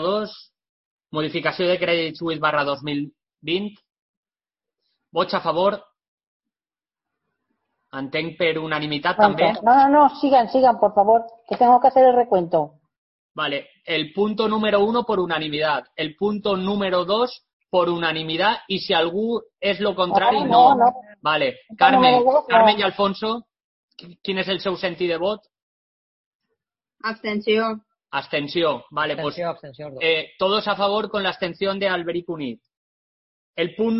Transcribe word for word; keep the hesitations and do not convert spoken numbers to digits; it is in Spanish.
dos, modificació de Credit Suisse barra dos mil vint. Vots a favor. Entenc per unanimitat també. No, no, no, sigan, sigan, por favor, que tengo que hacer el recuento. Vale, el punto número uno por unanimidad, el punto número dos por unanimidad y si algú és lo contrari, no. No, no, no. Vale, Punto Carmen, número dos, no. Carmen i Alfonso, quin és el seu sentit de vot? Abstenció. Abstenció, vale, Abstenció, pues abstenció. eh, todos a favor con la abstención de Alberic Unit. El punt